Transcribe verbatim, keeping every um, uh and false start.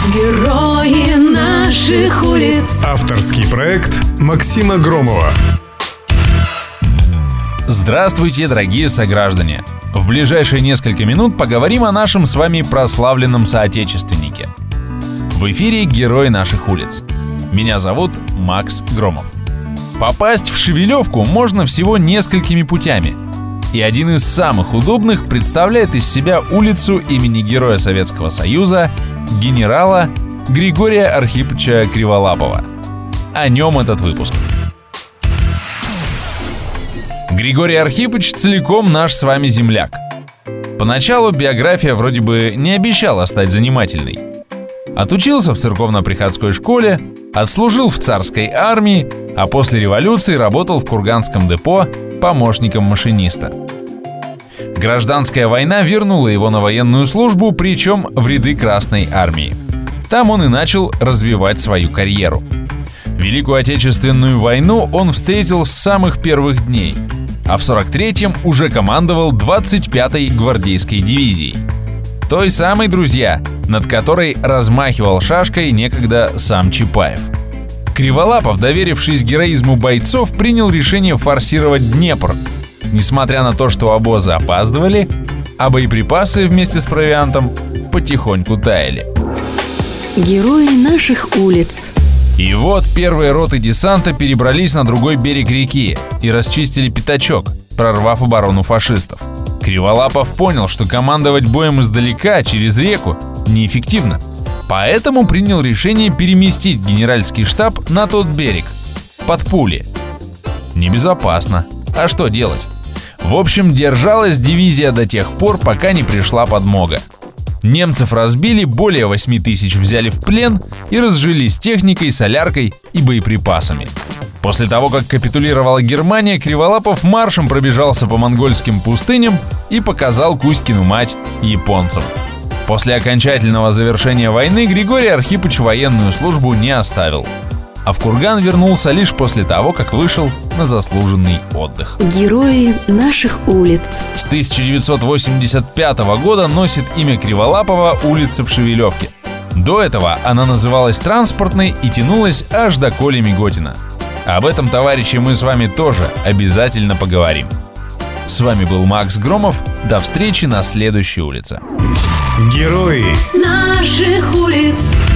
Герои наших улиц. Авторский проект Максима Громова. Здравствуйте, дорогие сограждане! В ближайшие несколько минут поговорим о нашем с вами прославленном соотечественнике. В эфире «Герой наших улиц». Меня зовут Макс Громов. Попасть в Шевелевку можно всего несколькими путями. И один из самых удобных представляет из себя улицу имени Героя Советского Союза, генерала Григория Архиповича Криволапова. О нем этот выпуск. Григорий Архипович целиком наш с вами земляк. Поначалу биография вроде бы не обещала стать занимательной. Отучился в церковно-приходской школе, отслужил в царской армии, а после революции работал в Курганском депо помощником машиниста. Гражданская война вернула его на военную службу, причем в ряды Красной армии. Там он и начал развивать свою карьеру. Великую Отечественную войну он встретил с самых первых дней, а в сорок третьем уже командовал двадцать пятой гвардейской дивизией. Той самой, друзья, над которой размахивал шашкой некогда сам Чапаев. Криволапов, доверившись героизму бойцов, принял решение форсировать Днепр, несмотря на то, что обозы опаздывали, а боеприпасы вместе с провиантом потихоньку таяли. Герои наших улиц. И вот первые роты десанта перебрались на другой берег реки и расчистили пятачок, прорвав оборону фашистов. Криволапов понял, что командовать боем издалека, через реку, неэффективно. Поэтому принял решение переместить генеральский штаб на тот берег, под пули. Небезопасно. А что делать? В общем, держалась дивизия до тех пор, пока не пришла подмога. Немцев разбили, более восьми тысяч взяли в плен и разжились техникой, соляркой и боеприпасами. После того, как капитулировала Германия, Криволапов маршем пробежался по монгольским пустыням и показал Кузькину мать японцам. После окончательного завершения войны Григорий Архипович военную службу не оставил, а в Курган вернулся лишь после того, как вышел на заслуженный отдых. Герои наших улиц. С тысяча девятьсот восемьдесят пятого года носит имя Криволапова улица в Шевелевке. До этого она называлась Транспортной и тянулась аж до Коли Миготина. Об этом, товарищи, мы с вами тоже обязательно поговорим. С вами был Макс Громов. До встречи на следующей улице. Герои наших улиц.